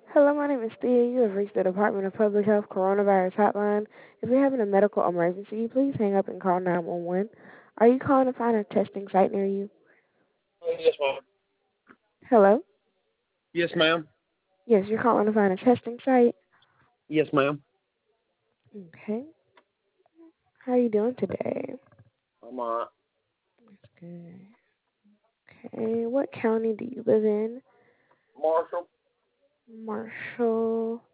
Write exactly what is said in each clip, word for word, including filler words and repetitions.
Hello, my name is Thea. You have reached the Department of Public Health Coronavirus Hotline. If you're having a medical emergency, please hang up and call nine one one. Are you calling to find a testing site near you? Oh, yes, ma'am. Hello? Yes, ma'am. Yes, you're calling to find a testing site? Yes, ma'am. Okay. How are you doing today? I'm all right. That's good. Okay. What county do you live in? Marshall. Marshall.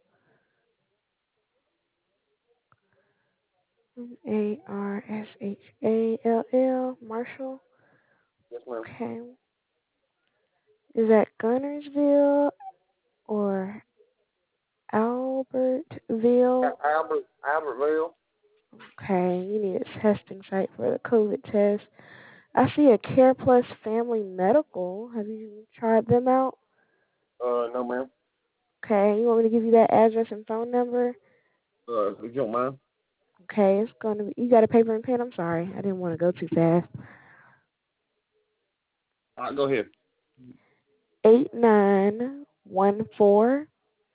A R S H A L L. Marshall. Yes, ma'am. Okay. Is that Gunnersville or Albertville? A- Albert, Albertville. Okay, you need a testing site for the COVID test. I see a Care Plus Family Medical. Have you tried them out? Uh, no, ma'am. Okay, you want me to give you that address and phone number? Uh, if you don't mind. Okay, it's going to be, you got a paper and pen? I'm sorry, I didn't want to go too fast. All right, go ahead. eight nine one four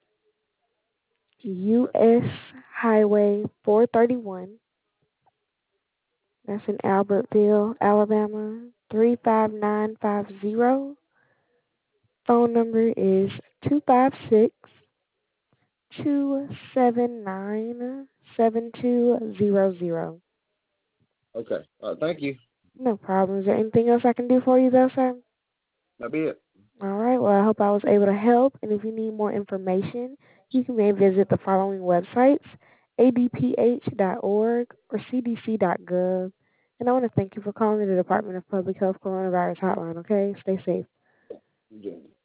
U S Highway four thirty-one. That's in Albertville, Alabama, three five nine five zero. Phone number is two five six, two seven nine, seven two zero zero. Okay. All right, thank you. No problem. Is there anything else I can do for you, though, sir? That'll be it. All right. Well, I hope I was able to help. And if you need more information, you can may visit the following websites, a d p h dot org or c d c dot gov. And I want to thank you for calling the Department of Public Health Coronavirus Hotline, okay? Stay safe. Yeah.